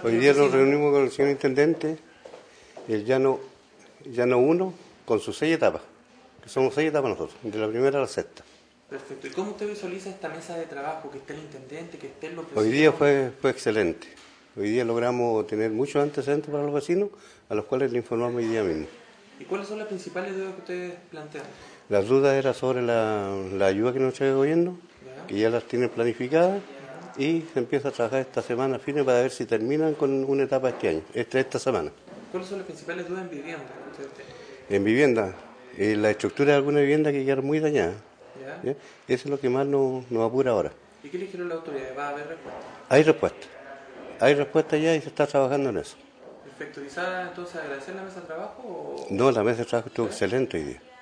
Hoy día nos reunimos con el señor intendente, el llano 1, con sus 6 etapas, que somos 6 etapas nosotros, de la primera a la sexta. Perfecto. ¿Y cómo usted visualiza esta mesa de trabajo, que esté el intendente, que estén los Hoy vecinos? día fue excelente. Hoy día logramos tener muchos antecedentes para los vecinos, a los cuales le informamos hoy día mismo. ¿Y cuáles son las principales dudas que ustedes plantean? Las dudas eran sobre la ayuda que nos trae el gobierno, ¿Ya? que ya las tienen planificadas, y se empieza a trabajar esta semana fines para ver si terminan con una etapa este año, esta semana. ¿Cuáles son las principales dudas en vivienda que ustedes tienen? En vivienda, la estructura de alguna vivienda que queda muy dañada. ¿Ya? ¿Ya? Eso es lo que más nos apura ahora. ¿Y qué le dijeron las autoridades? ¿Va a haber respuesta? Hay respuesta ya y se está trabajando en eso. Perfecto. ¿Y Sara, entonces agradecer la mesa de trabajo o...? No, la mesa de trabajo estuvo ¿Sí? excelente hoy día.